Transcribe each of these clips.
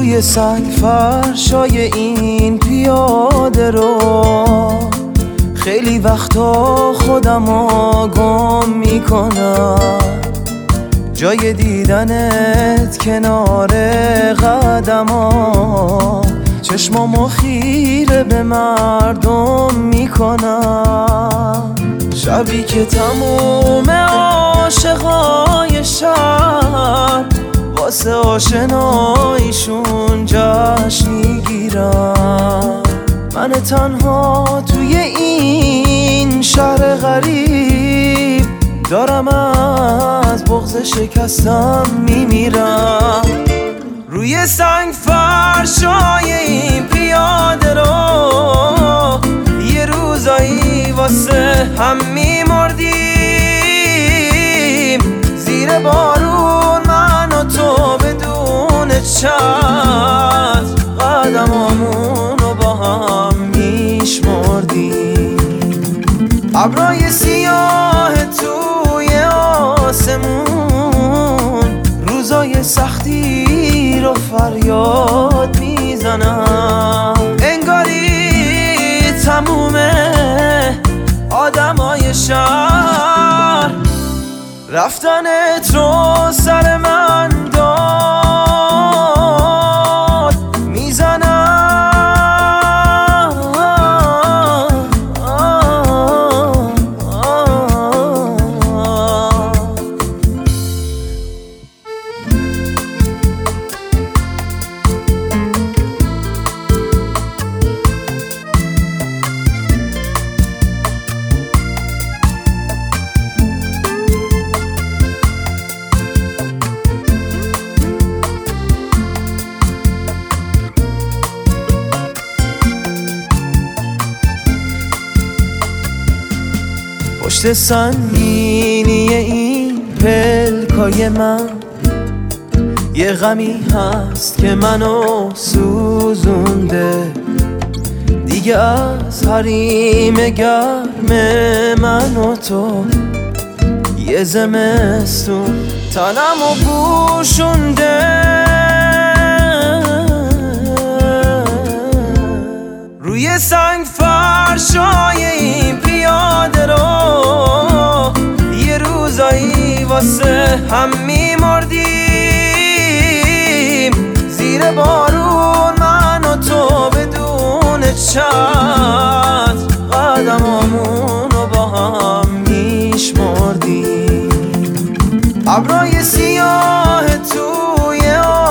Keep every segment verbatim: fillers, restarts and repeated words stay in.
روی سنگ فرشای این پیاده رو خیلی وقتا خودمو گم میکنم، جای دیدنت کنار قدمام چشمامو خیره به مردم میکنم. شبی که تموم عاشقای شهر واسه آشناییشون جشن میگیرن، من تنها توی این شهر غریب دارم از بغض شکستم میمیرم. روی سنگ فرشای این پیاده رو یه روزایی واسه هم میمردیم، زیر بارون من و تو بدون چتر قدمامونو با هم میشمردیم. ابرای سیاه توی آسمون روزای سختی رو فریاد میزنم، انگاری تمومه آدمای شهر رفتنت رو سر من داد میزنم. پشت سنگینی این پلکای من یه غمی هست که منو سوزونده، دیگه از حریم گرم من و تو یه زمستون تنمو پوشونده. روی سنگ فرشای این پیاده رو یه روزایی واسه هم میمردیم، زیر بارون من و تو بدون چتر قدمامونو با هم میشمردیم. ابرای سیاه توی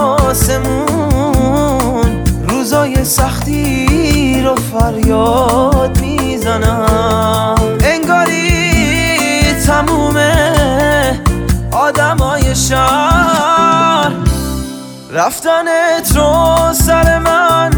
آسمون روزای سختی رو فریاد میزنم، انگاری تمومه آدمای شهر رفتنت رو سر من